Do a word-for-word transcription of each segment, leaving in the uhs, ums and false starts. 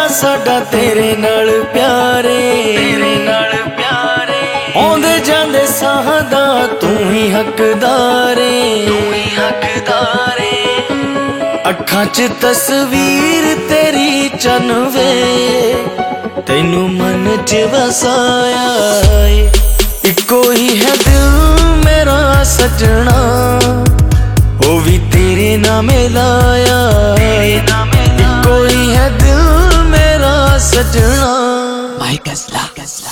साडा तेरे नाल प्यारे, तेरे नाल प्यारे। आउंदे जांदे साह दा तू ही हकदारे, तू ही हकदारे। अखां च तस्वीर तेरी चन वे, तेनू मन च वसाया ए। इको ही है दिल मेरा सजना, वो भी तेरे नामे लाया। इको ही है दिल मेरा सजना। माई गजला गजला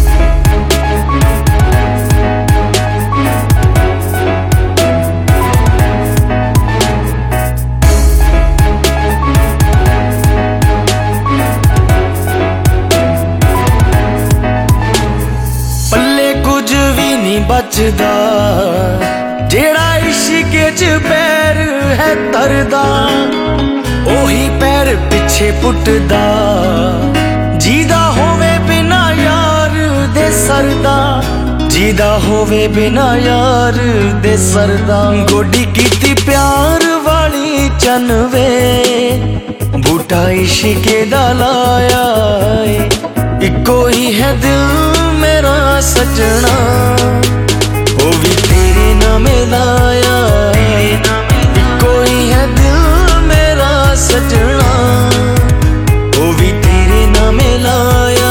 बचदा जेड़ा इश्क च पैर है तरदा, ओही पैर पिछे पुटदा। जीदा होवे बिना यार दे सरदा, जीदा होवे बिना यार दे सरदा। गोडी कीती प्यार वाली चन वे, बूटा इश्क दा लाया। इको ही है दिल मेरा सजना, वो भी तेरे नामे लाया। इको ही है दिल मेरा सजना, वो भी तेरे नामे लाया।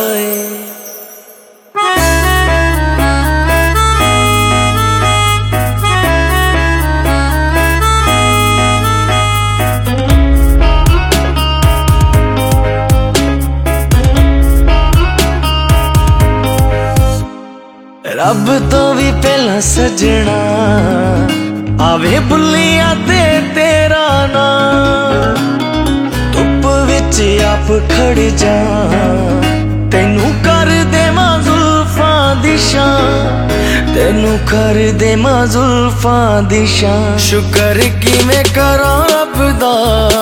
रब तो भी पहला सजना, आवे बुलिया ते तेरा ना। धुप विच आप खड़ जा, तेनू कर दे जुल्फां दिशा, तेनू कर दे जुल्फां दिशा। शुक्र की मैं करा रब दा,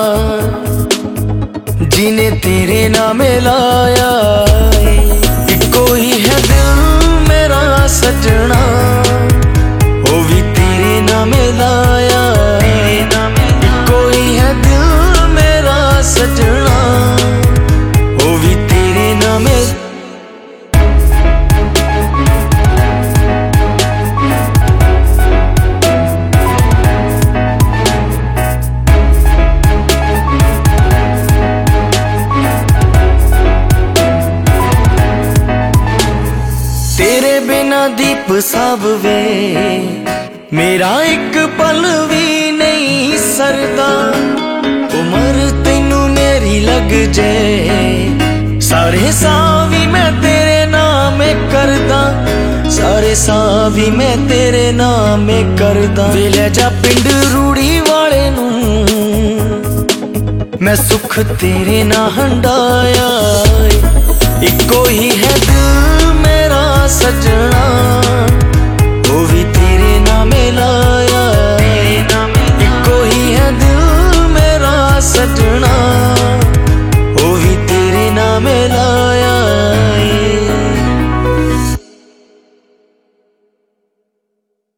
जिने तेरे नामे लाया। इको ही है दिल मेरा सजना, वो भी तेरे नामे लाया। इको ही है दिल मेरा सजना, वो भी तेरे नामे। तेरे बिना दीप सब वे, मेरा एक पल भी नहीं सरदा। उम्र तेनू मेरी लग जाए, सारे सावी मैं तेरे नाम करदा, सारे सावी मैं तेरे नाम करदा। वेले जा पिंड रूड़ी वाले नू, मैं सुख तेरे ना हंडाया। इको ही है दिल मेरा सजना,